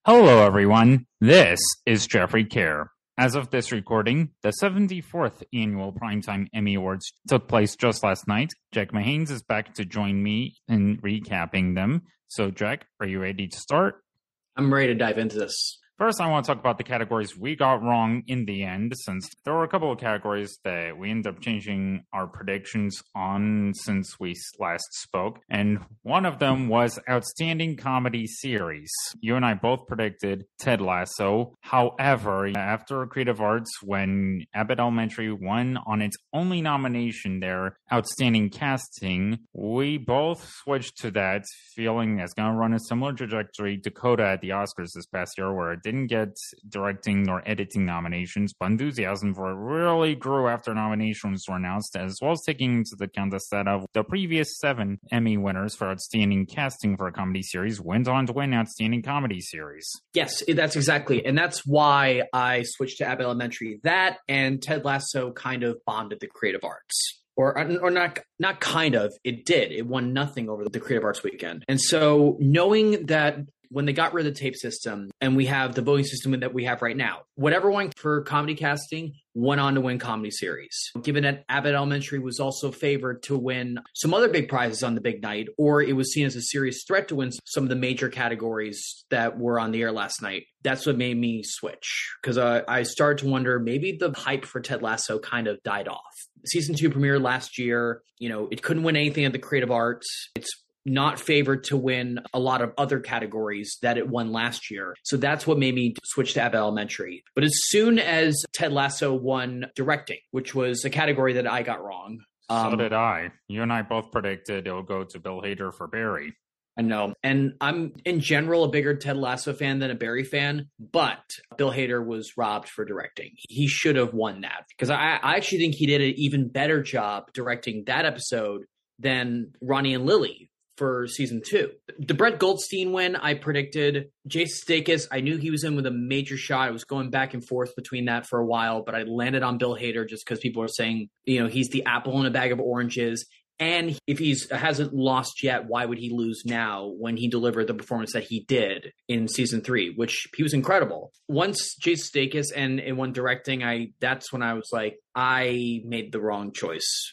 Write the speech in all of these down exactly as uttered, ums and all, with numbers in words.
Hello, everyone. This is Jeffrey Kerr. As of this recording, the seventy-fourth Annual Primetime Emmy Awards took place just last night. Jack Mahanes is back to join me in recapping them. So, Jack, are you ready to start? I'm ready to dive into this. First, I want to talk about the categories we got wrong in the end, since there were a couple of categories that we ended up changing our predictions on since we last spoke. And one of them was Outstanding Comedy Series. You and I both predicted Ted Lasso. However, after Creative Arts, when Abbott Elementary won on its only nomination there, Outstanding Casting, we both switched to that, feeling it's going to run a similar trajectory to Coda at the Oscars this past year, where it didn't get directing nor editing nominations, but enthusiasm for it really grew after nominations were announced, as well as taking into account the set of the previous seven Emmy winners for Outstanding Casting for a Comedy Series went on to win Outstanding Comedy Series. Yes, that's exactly. And that's why I switched to Abbott Elementary. That and Ted Lasso kind of bombed at the Creative Arts. Or, or not, not kind of. It did. It won nothing over the Creative Arts weekend. And so knowing that when they got rid of the tape system and we have the voting system that we have right now, whatever won for comedy casting went on to win comedy series. Given that Abbott Elementary was also favored to win some other big prizes on the big night, or it was seen as a serious threat to win some of the major categories that were on the air last night, that's what made me switch. Because uh, I started to wonder, maybe the hype for Ted Lasso kind of died off. Season two premiered last year. You know, it couldn't win anything at the Creative Arts. It's not favored to win a lot of other categories that it won last year. So that's what made me switch to Abbott Elementary. But as soon as Ted Lasso won directing, which was a category that I got wrong. Um, so did I. You and I both predicted it'll go to Bill Hader for Barry. I know. And I'm, in general, a bigger Ted Lasso fan than a Barry fan, but Bill Hader was robbed for directing. He should have won that, because I, I actually think he did an even better job directing that episode than Ronnie and Lily for season two. The Brett Goldstein win, I predicted. Jason Sudeikis, I knew he was in with a major shot. I was going back and forth between that for a while, but I landed on Bill Hader just because people are saying, you know, he's the apple in a bag of oranges. And if he's hasn't lost yet, why would he lose now when he delivered the performance that he did in season three, which he was incredible. Once Jason Sudeikis and, and when directing, I that's when I was like, I made the wrong choice.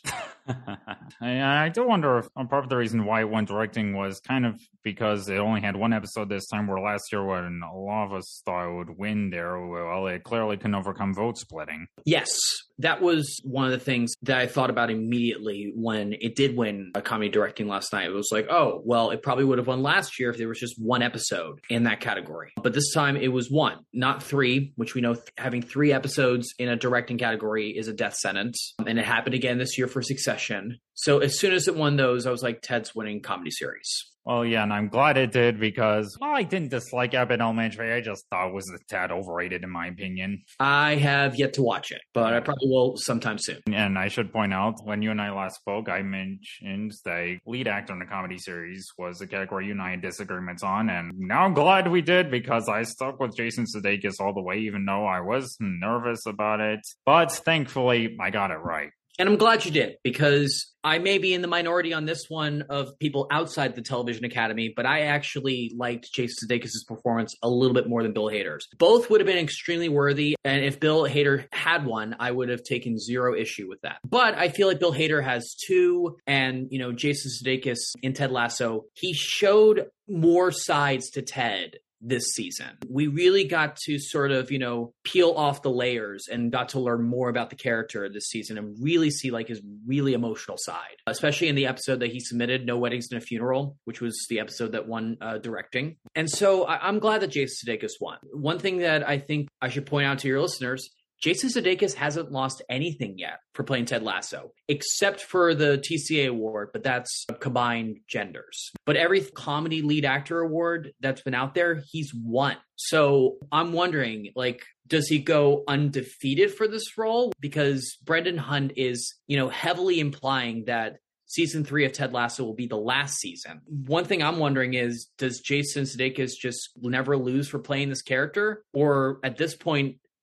I, I do wonder if part of the reason why it went directing was kind of because it only had one episode this time, where last year when a lot of us thought it would win there, well, it clearly couldn't overcome vote splitting. Yes, that was one of the things that I thought about immediately when it did win a comedy directing last night. It was like, oh, well, it probably would have won last year if there was just one episode in that category. But this time it was one, not three, which we know th- having three episodes in a directing category is a death sentence. And it happened again this year for Succession. So as soon as it won those, I was like, Ted's winning comedy series. Well, yeah, and I'm glad it did, because while I didn't dislike Abbott Elementary, I just thought it was a tad overrated in my opinion. I have yet to watch it, but I probably will sometime soon. And I should point out, when you and I last spoke, I mentioned that lead actor in the comedy series was a category you and I had disagreements on, and now I'm glad we did, because I stuck with Jason Sudeikis all the way, even though I was nervous about it. But thankfully, I got it right. And I'm glad you did, because I may be in the minority on this one of people outside the Television Academy, but I actually liked Jason Sudeikis' performance a little bit more than Bill Hader's. Both would have been extremely worthy, and if Bill Hader had one, I would have taken zero issue with that. But I feel like Bill Hader has two, and, you know, Jason Sudeikis in Ted Lasso, he showed more sides to Ted this season. We really got to sort of, you know, peel off the layers and got to learn more about the character this season and really see like his really emotional side, especially in the episode that he submitted, No Weddings and a Funeral, which was the episode that won uh, directing. And so I- I'm glad that Jason Sudeikis won. One thing that I think I should point out to your listeners, Jason Sudeikis hasn't lost anything yet for playing Ted Lasso, except for the T C A award, but that's combined genders. But every comedy lead actor award that's been out there, he's won. So I'm wondering, like, does he go undefeated for this role? Because Brendan Hunt is, you know, heavily implying that season three of Ted Lasso will be the last season. One thing I'm wondering is, does Jason Sudeikis just never lose for playing this character? Or at this point,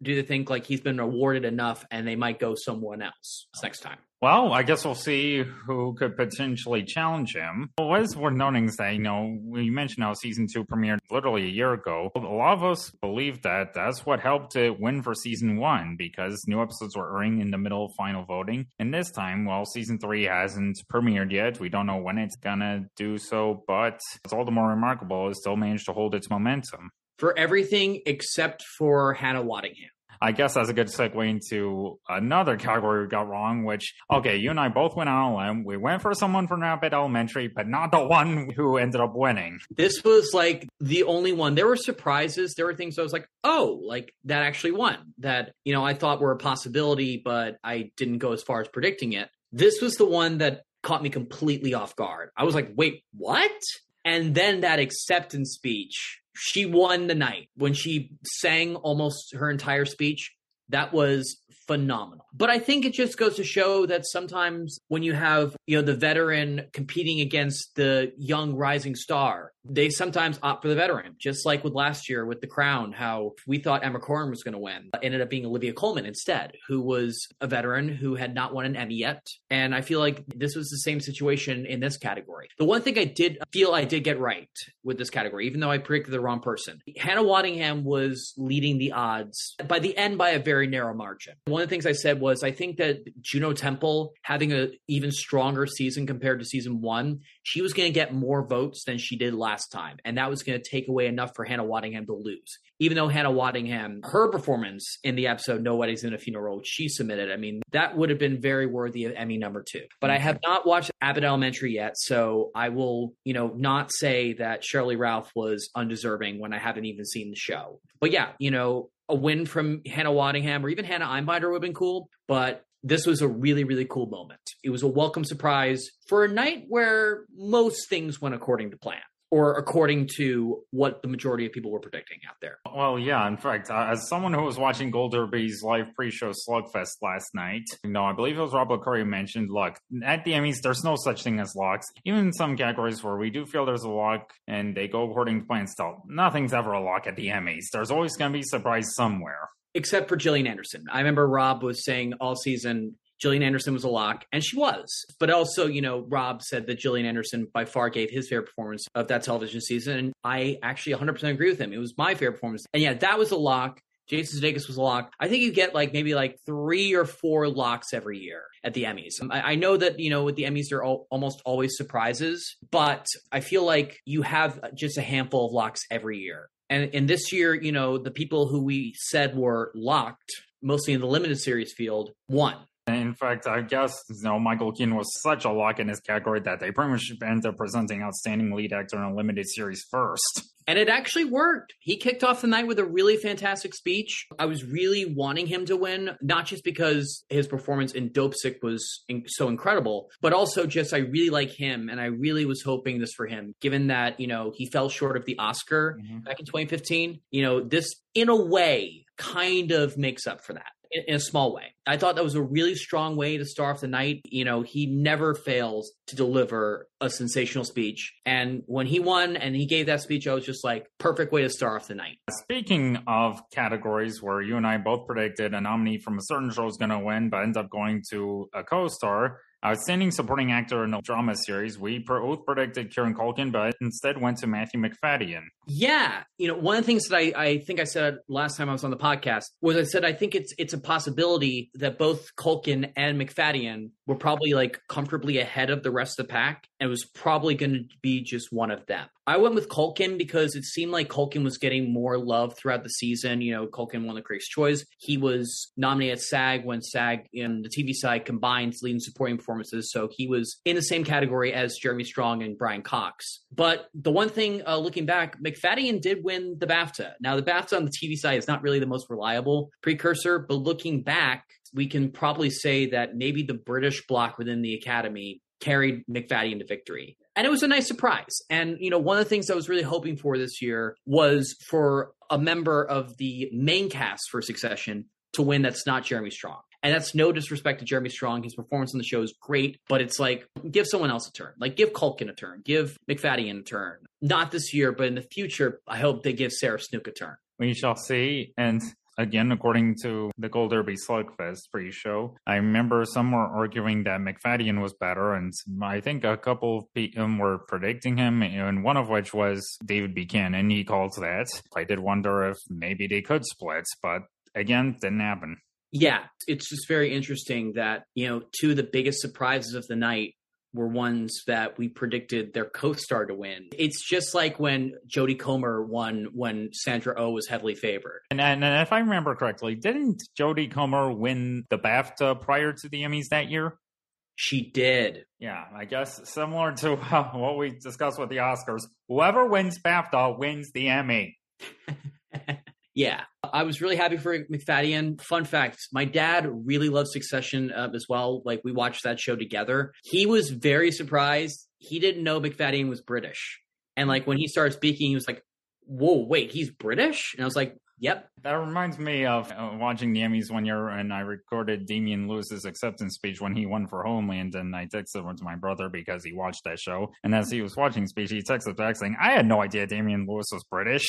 do they think like he's been awarded enough and they might go someone else next time? Well, I guess we'll see who could potentially challenge him. What is worth noting is that, you know, we mentioned how season two premiered literally a year ago. A lot of us believe that that's what helped it win for season one, because new episodes were airing in the middle of final voting. And this time, well, season three hasn't premiered yet. We don't know when it's gonna do so, but it's all the more remarkable it still managed to hold its momentum. For everything except for Hannah Waddingham. I guess that's a good segue into another category we got wrong, which, okay, you and I both went on a limb. We went for someone from Abbott Elementary, but not the one who ended up winning. This was like the only one. There were surprises. There were things I was like, oh, like that actually won. That, you know, I thought were a possibility, but I didn't go as far as predicting it. This was the one that caught me completely off guard. I was like, wait, what? And then that acceptance speech. She won the night when she sang almost her entire speech. That was phenomenal. But I think it just goes to show that sometimes when you have, you know, the veteran competing against the young rising star, they sometimes opt for the veteran. Just like with last year with The Crown, how we thought Emma Corrin was going to win. It ended up being Olivia Colman instead, who was a veteran who had not won an Emmy yet. And I feel like this was the same situation in this category. The one thing I did feel I did get right with this category, even though I predicted the wrong person, Hannah Waddingham was leading the odds by the end by a very narrow margin. One of the things I said was I think that Juno Temple having an even stronger season compared to season one, she was going to get more votes than she did last time. And that was going to take away enough for Hannah Waddingham to lose. Even though Hannah Waddingham, her performance in the episode No Weddings in a Funeral, which she submitted, I mean, that would have been very worthy of Emmy number two. But I have not watched Abbott Elementary yet, so I will, you know, not say that Shirley Ralph was undeserving when I haven't even seen the show. But yeah, you know, a win from Hannah Waddingham or even Hannah Einbinder would have been cool, but this was a really, really cool moment. It was a welcome surprise for a night where most things went according to plan, or according to what the majority of people were predicting out there. Well, yeah, in fact, uh, as someone who was watching Gold Derby's live pre-show Slugfest last night, you know, I believe it was Rob LaCurry who mentioned, look, at the Emmys, there's no such thing as locks. Even in some categories where we do feel there's a lock and they go according to plan still, nothing's ever a lock at the Emmys. There's always going to be a surprise somewhere. Except for Gillian Anderson. I remember Rob was saying all season Gillian Anderson was a lock, and she was. But also, you know, Rob said that Gillian Anderson by far gave his favorite performance of that television season, and I actually one hundred percent agree with him. It was my favorite performance. And yeah, that was a lock. Jason Sudeikis was a lock. I think you get like maybe like three or four locks every year at the Emmys. I, I know that, you know, with the Emmys, there are all, almost always surprises, but I feel like you have just a handful of locks every year. And, and this year, you know, the people who we said were locked, mostly in the limited series field, won. In fact, I guess, you know, Michael Keaton was such a lock in his category that they pretty much ended up presenting Outstanding Lead Actor in a Limited Series first. And it actually worked. He kicked off the night with a really fantastic speech. I was really wanting him to win, not just because his performance in Dopesick was in- so incredible, but also just I really like him, and I really was hoping this for him, given that, you know, he fell short of the Oscar mm-hmm. back in twenty fifteen. You know, this, in a way, kind of makes up for that. In a small way. I thought that was a really strong way to start off the night. You know, he never fails to deliver a sensational speech. And when he won and he gave that speech, I was just like, perfect way to start off the night. Speaking of categories where you and I both predicted a nominee from a certain show is going to win, but ends up going to a co-star, Outstanding Supporting Actor in a Drama Series, we both predicted Kieran Culkin, but instead went to Matthew Macfadyen. Yeah. You know, one of the things that I, I think I said last time I was on the podcast was I said I think it's it's a possibility that both Culkin and Macfadyen were probably like comfortably ahead of the rest of the pack, and it was probably going to be just one of them. I went with Culkin because it seemed like Culkin was getting more love throughout the season. You know, Culkin won the Critics' Choice. He was nominated at SAG when SAG and the T V side combined leading supporting performances. So he was in the same category as Jeremy Strong and Brian Cox. But the one thing, uh, looking back, Macfadyen did win the BAFTA. Now, the BAFTA on the T V side is not really the most reliable precursor, but looking back, we can probably say that maybe the British bloc within the Academy carried Macfadyen to victory. And it was a nice surprise. And, you know, one of the things I was really hoping for this year was for a member of the main cast for Succession to win that's not Jeremy Strong. And that's no disrespect to Jeremy Strong. His performance on the show is great, but it's like, give someone else a turn. Like, give Culkin a turn. Give Macfadyen a turn. Not this year, but in the future, I hope they give Sarah Snook a turn. We shall see. And again, according to the Gold Derby Slugfest pre-show, I remember some were arguing that McFadden was better, and I think a couple of people were predicting him, and one of which was David Buchanan. He called that. I did wonder if maybe they could split, but again, didn't happen. Yeah, it's just very interesting that, you know, two of the biggest surprises of the night were ones that we predicted their co-star to win. It's just like when Jodie Comer won when Sandra Oh was heavily favored. And, and, and if I remember correctly, didn't Jodie Comer win the BAFTA prior to the Emmys that year? She did. Yeah, I guess similar to uh, what we discussed with the Oscars. Whoever wins BAFTA wins the Emmy. Yeah, I was really happy for McFadden. Fun fact, my dad really loves Succession uh, as well. Like, we watched that show together. He was very surprised. He didn't know McFadden was British. And like, when he started speaking, he was like, whoa, wait, he's British? And I was like, yep. That reminds me of uh, watching the Emmys one year, and I recorded Damian Lewis's acceptance speech when he won for Homeland, and I texted it to my brother because he watched that show. And as he was watching the speech, he texted back saying, I had no idea Damian Lewis was British.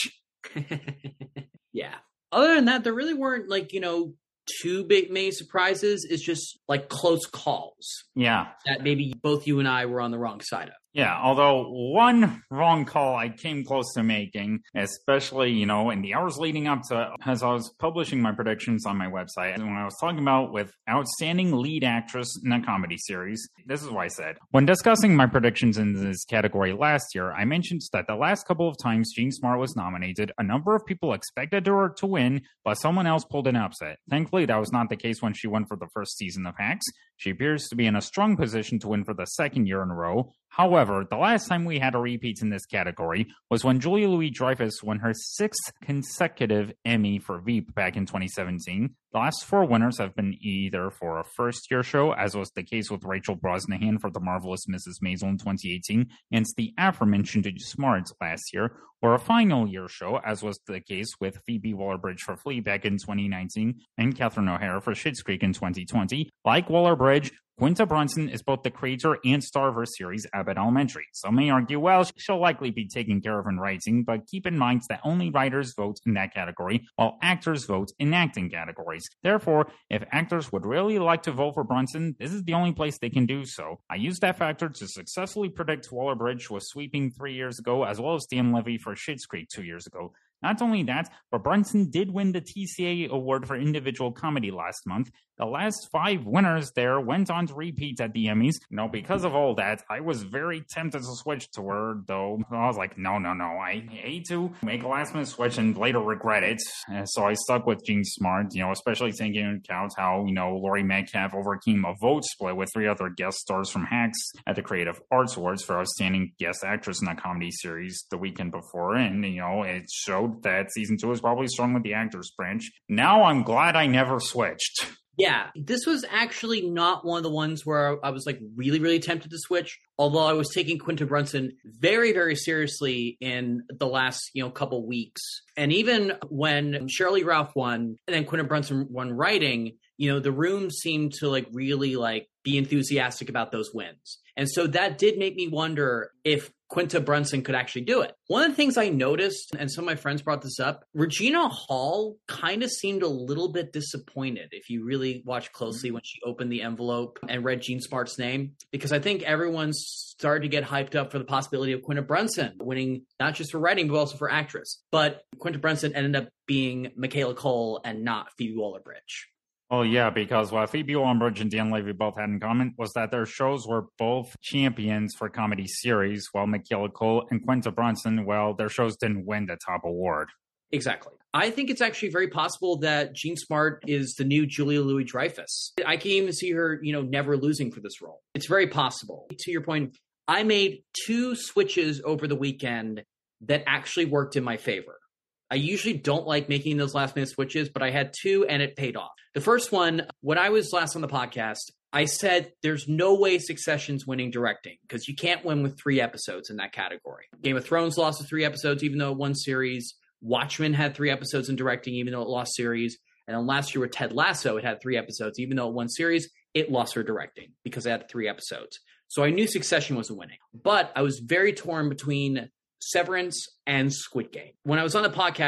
Yeah. Other than that, there really weren't, like, you know, too big many surprises. It's just like close calls. Yeah. That maybe both you and I were on the wrong side of. Yeah, although one wrong call I came close to making, especially, you know, in the hours leading up to, as I was publishing my predictions on my website, and when I was talking about with outstanding lead actress in a comedy series, this is what I said. When discussing my predictions in this category last year, I mentioned that the last couple of times Jean Smart was nominated, a number of people expected her to win, but someone else pulled an upset. Thankfully, that was not the case when she won for the first season of Hacks. She appears to be in a strong position to win for the second year in a row. However, the last time we had a repeat in this category was when Julia Louis-Dreyfus won her sixth consecutive Emmy for Veep back in twenty seventeen. The last four winners have been either for a first-year show, as was the case with Rachel Brosnahan for The Marvelous Missus Maisel in twenty eighteen, and the aforementioned Smart last year, or a final-year show, as was the case with Phoebe Waller-Bridge for Fleabag in twenty nineteen, and Catherine O'Hara for Schitt's Creek in twenty twenty. Like Waller-Bridge, Quinta Brunson is both the creator and star of her series Abbott Elementary. Some may argue, well, she'll likely be taken care of in writing, but keep in mind that only writers vote in that category, while actors vote in acting categories. Therefore, if actors would really like to vote for Brunson, this is the only place they can do so. I used that factor to successfully predict Waller-Bridge was sweeping three years ago, as well as Dan Levy for Schitt's Creek two years ago. Not only that, but Brunson did win the T C A award for individual comedy last month. The last five winners there went on to repeat at the Emmys. You know, because of all that, I was very tempted to switch to her, though I was like, no, no, no, I hate to make a last minute switch and later regret it. And so I stuck with Jean Smart, you know, especially taking into account how, you know, Laurie Metcalf overcame a vote split with three other guest stars from Hacks at the Creative Arts Awards for Outstanding Guest Actress in a Comedy Series the weekend before. And, you know, it showed that season two is probably strong with the actors branch. Now I'm glad I never switched. Yeah, this was actually not one of the ones where I was like really, really tempted to switch. Although I was taking Quinta Brunson very, very seriously in the last, you know, couple weeks. And even when Shirley Ralph won and then Quinta Brunson won writing, you know, the room seemed to like really like be enthusiastic about those wins. And so that did make me wonder if Quinta Brunson could actually do it. One of the things I noticed, and some of my friends brought this up, Regina Hall kind of seemed a little bit disappointed if you really watch closely when she opened the envelope and read Jean Smart's name, because I think everyone started to get hyped up for the possibility of Quinta Brunson winning not just for writing, but also for actress. But Quinta Brunson ended up being Michaela Cole and not Phoebe Waller-Bridge. Well, yeah, because what Phoebe Waller-Bridge and Dan Levy both had in common was that their shows were both champions for comedy series, while Michaela Cole and Quinta Brunson, well, their shows didn't win the top award. Exactly. I think it's actually very possible that Jean Smart is the new Julia Louis-Dreyfus. I can even see her, you know, never losing for this role. It's very possible. To your point, I made two switches over the weekend that actually worked in my favor. I usually don't like making those last minute switches, but I had two and it paid off. The first one, when I was last on the podcast, I said there's no way Succession's winning directing because you can't win with three episodes in that category. Game of Thrones lost with three episodes, even though it won series. Watchmen had three episodes in directing, even though it lost series. And then last year with Ted Lasso, it had three episodes. Even though it won series, it lost for directing because it had three episodes. So I knew Succession wasn't winning. But I was very torn between Severance and Squid Game. When I was on the podcast,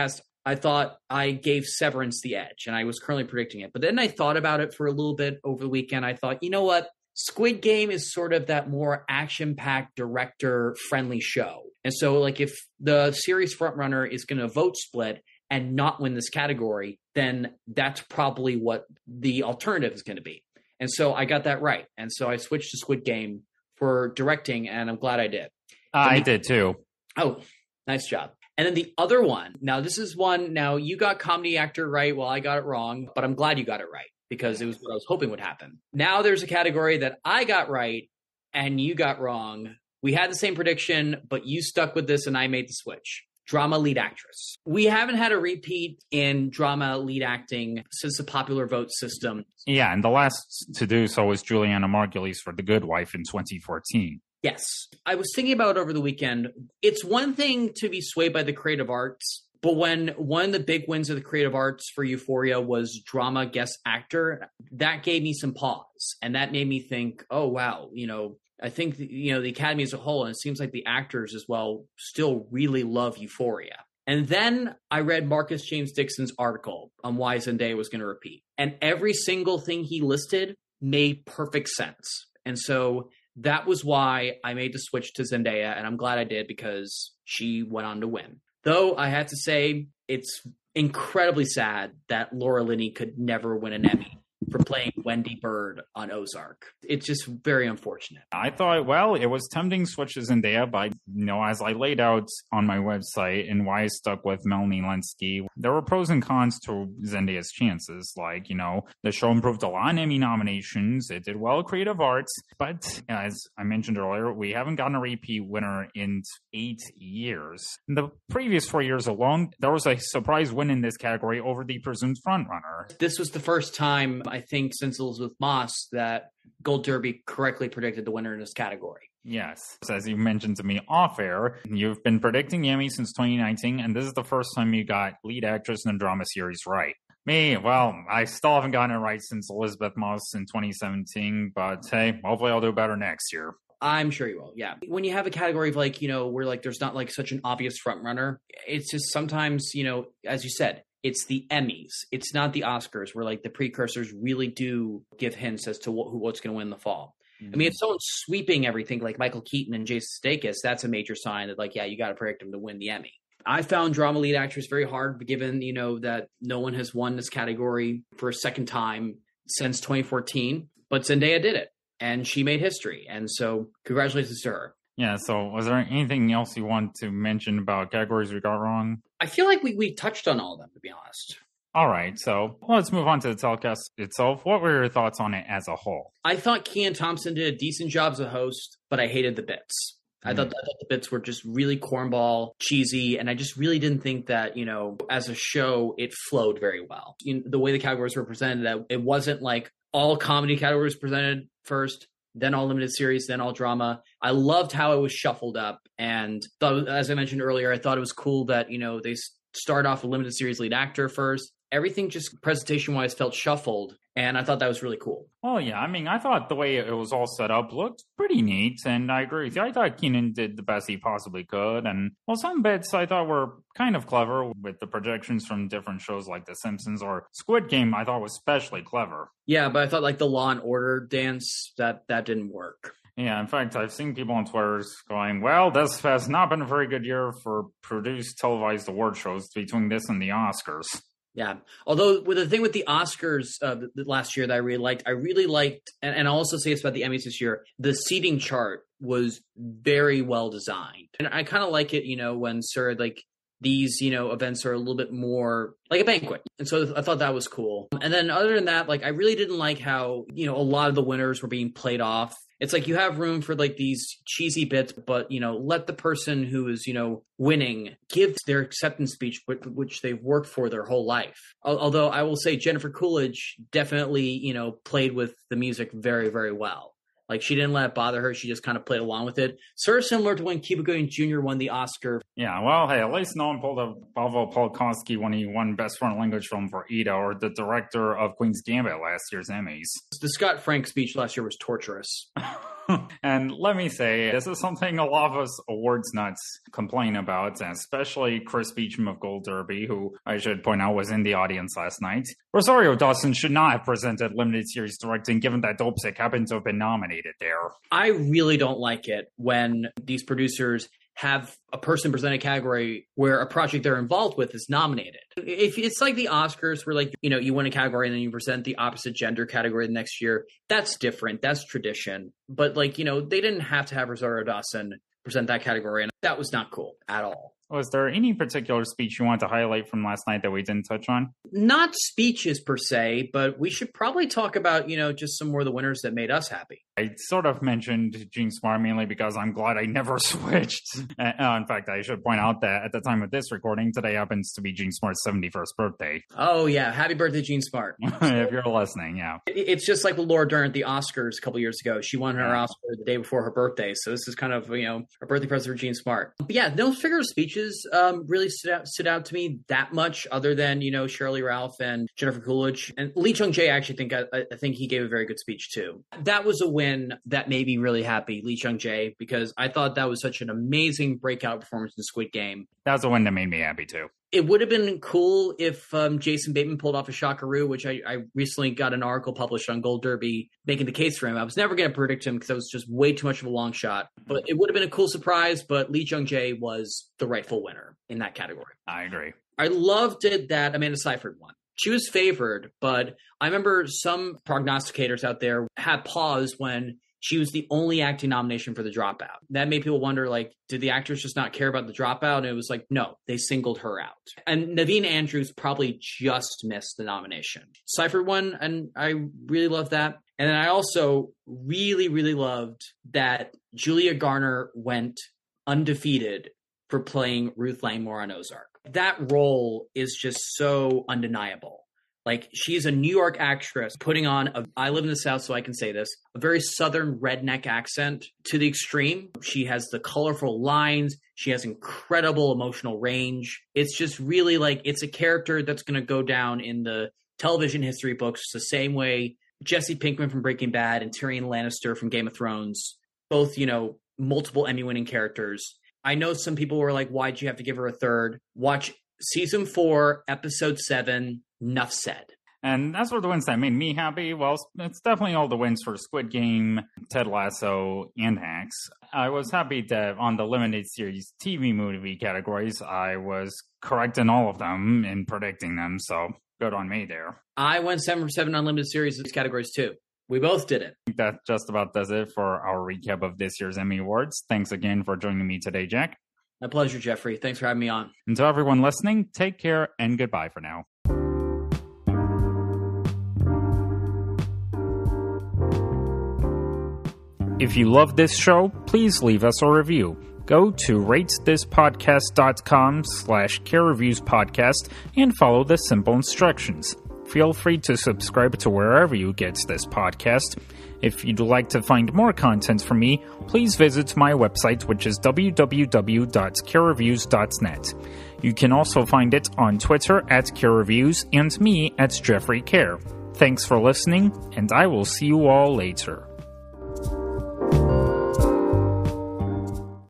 I thought I gave Severance the edge, and I was currently predicting it. But then I thought about it for a little bit over the weekend. I thought, you know what? Squid Game is sort of that more action-packed, director-friendly show. And so, like, if the series frontrunner is going to vote split and not win this category, then that's probably what the alternative is going to be. And so I got that right. And so I switched to Squid Game for directing, and I'm glad I did. Uh, the, I did too. Oh, nice job. And then the other one, now this is one, now you got comedy actor right. Well, I got it wrong, but I'm glad you got it right because it was what I was hoping would happen. Now there's a category that I got right and you got wrong. We had the same prediction, but you stuck with this and I made the switch. Drama lead actress. We haven't had a repeat in drama lead acting since the popular vote system. Yeah, and the last to do so was Juliana Margulies for The Good Wife in twenty fourteen. Yes. I was thinking about it over the weekend. It's one thing to be swayed by the creative arts, but when one of the big wins of the creative arts for Euphoria was drama guest actor, that gave me some pause. And that made me think, oh, wow, you know, I think, you know, the Academy as a whole, and it seems like the actors as well, still really love Euphoria. And then I read Marcus James Dixon's article on why Zendaya was going to repeat. And every single thing he listed made perfect sense. And so that was why I made the switch to Zendaya, and I'm glad I did because she went on to win. Though I had to say, it's incredibly sad that Laura Linney could never win an Emmy for playing Wendy Bird on Ozark. It's just very unfortunate. I thought, well, it was tempting to switch to Zendaya, but, you know, as I laid out on my website and why I stuck with Melanie Lynskey, there were pros and cons to Zendaya's chances. Like, you know, the show improved a lot in Emmy nominations. It did well at Creative Arts. But as I mentioned earlier, we haven't gotten a repeat winner in eight years. In the previous four years alone, there was a surprise win in this category over the presumed frontrunner. This was the first time, I think, since Elizabeth Moss that Gold Derby correctly predicted the winner in this category. Yes. As you mentioned to me off air, you've been predicting the Emmy since twenty nineteen, and this is the first time you got lead actress in a drama series right. Me, well, I still haven't gotten it right since Elizabeth Moss in twenty seventeen, but hey, hopefully I'll do better next year. I'm sure you will, yeah. When you have a category of like, you know, where like there's not like such an obvious front runner, it's just sometimes, you know, as you said, it's the Emmys. It's not the Oscars where like the precursors really do give hints as to what, who, what's going to win the fall. Mm-hmm. I mean, if someone's sweeping everything like Michael Keaton and Jason Sudeikis, that's a major sign that like, yeah, you got to predict them to win the Emmy. I found drama lead actress very hard, given, you know, that no one has won this category for a second time since twenty fourteen, but Zendaya did it and she made history. And so congratulations to her. Yeah, so was there anything else you want to mention about categories we got wrong? I feel like we, we touched on all of them, to be honest. All right, so let's move on to the telecast itself. What were your thoughts on it as a whole? I thought Kenan Thompson did a decent job as a host, but I hated the bits. Mm. I, thought, I thought the bits were just really cornball, cheesy, and I just really didn't think that, you know, as a show, it flowed very well. You know, the way the categories were presented, that it wasn't like all comedy categories presented first, then all limited series, then all drama. I loved how it was shuffled up. And thought, as I mentioned earlier, I thought it was cool that, you know, they start off a limited series lead actor first. Everything just presentation-wise felt shuffled, and I thought that was really cool. Oh, yeah. I mean, I thought the way it was all set up looked pretty neat, and I agree with you. I thought Kenan did the best he possibly could, and, well, some bits I thought were kind of clever with the projections from different shows like The Simpsons or Squid Game. I thought was especially clever. Yeah, but I thought, like, the Law and Order dance, that, that didn't work. Yeah, in fact, I've seen people on Twitter going, well, this has not been a very good year for produced televised award shows between this and the Oscars. Yeah. Although with the thing with the Oscars uh, the, the last year that I really liked, I really liked, and, and I'll also say this about the Emmys this year, the seating chart was very well designed. And I kind of like it, you know, when sort of like these, you know, events are a little bit more like a banquet. And so I thought that was cool. And then other than that, like, I really didn't like how, you know, a lot of the winners were being played off. It's like you have room for like these cheesy bits, but, you know, let the person who is, you know, winning give their acceptance speech, which they've worked for their whole life. Although I will say Jennifer Coolidge definitely, you know, played with the music very, very well. Like, she didn't let it bother her. She just kind of played along with it. Sort of similar to when Cuba Gooding Junior won the Oscar. Yeah, well, hey, at least no one pulled a Pavel Polkowski when he won Best Foreign Language Film for Ida, or the director of Queen's Gambit last year's Emmys. The Scott Frank speech last year was torturous. And let me say, this is something a lot of us awards nuts complain about, especially Chris Beecham of Gold Derby, who I should point out was in the audience last night. Rosario Dawson should not have presented limited series directing, given that Dopesick happened to have been nominated there. I really don't like it when these producers have a person present a category where a project they're involved with is nominated. If it's like the Oscars where, like, you know, you win a category and then you present the opposite gender category the next year, that's different. That's tradition. But, like, you know, they didn't have to have Rosario Dawson present that category, and that was not cool at all. Was there any particular speech you want to highlight from last night that we didn't touch on? Not speeches per se, but we should probably talk about, you know, just some more of the winners that made us happy. I sort of mentioned Jean Smart mainly because I'm glad I never switched. Uh, in fact, I should point out that at the time of this recording, today happens to be Jean Smart's seventy-first birthday. Oh, yeah. Happy birthday, Jean Smart. If you're listening, yeah. It's just like with Laura Dern at the Oscars a couple years ago. She won her yeah. Oscar the day before her birthday. So this is kind of, you know, a birthday present for Jean Smart. But yeah, no figure of speeches um, really stood out, stood out to me that much, other than, you know, Shirley Ralph and Jennifer Coolidge. And Lee Chung-jae, I actually think I, I think he gave a very good speech too. That was a win that made me really happy, Lee Chung-jae, because I thought that was such an amazing breakout performance in Squid Game. That was the one that made me happy too. It would have been cool if um, Jason Bateman pulled off a Shockaroo, which I, I recently got an article published on Gold Derby making the case for him. I was never going to predict him because that was just way too much of a long shot. But it would have been a cool surprise, but Lee Chung-jae was the rightful winner in that category. I agree. I loved it that Amanda Seyfried won. She was favored, but I remember some prognosticators out there had paused when she was the only acting nomination for The Dropout. That made people wonder, like, did the actors just not care about The Dropout? And it was like, no, they singled her out. And Naveen Andrews probably just missed the nomination. Seyfried won, and I really loved that. And then I also really, really loved that Julia Garner went undefeated for playing Ruth Langmore on Ozark. That role is just so undeniable. Like, she's a New York actress putting on a, I live in the South, so I can say this, a very Southern redneck accent to the extreme. She has the colorful lines. She has incredible emotional range. It's just really like, it's a character that's going to go down in the television history books the same way Jesse Pinkman from Breaking Bad and Tyrion Lannister from Game of Thrones, both, you know, multiple Emmy-winning characters. I know some people were like, why'd you have to give her a third? Watch season four, episode seven, Nuff Said. And that's what the wins that made me happy. Well, it's definitely all the wins for Squid Game, Ted Lasso, and Hacks. I was happy that on the limited series T V movie categories, I was correct in all of them in predicting them. So good on me there. I went seven for seven on limited series categories too. We both did it. That just about does it for our recap of this year's Emmy Awards. Thanks again for joining me today, Jack. My pleasure, Jeffrey. Thanks for having me on. And to everyone listening, take care and goodbye for now. If you love this show, please leave us a review. Go to ratethispodcast.com slash care reviews podcast and follow the simple instructions. Feel free to subscribe to wherever you get this podcast. If you'd like to find more content from me, please visit my website, which is w w w dot care reviews dot net. You can also find it on Twitter at CareReviews and me at Jeffrey Care. Thanks for listening, and I will see you all later.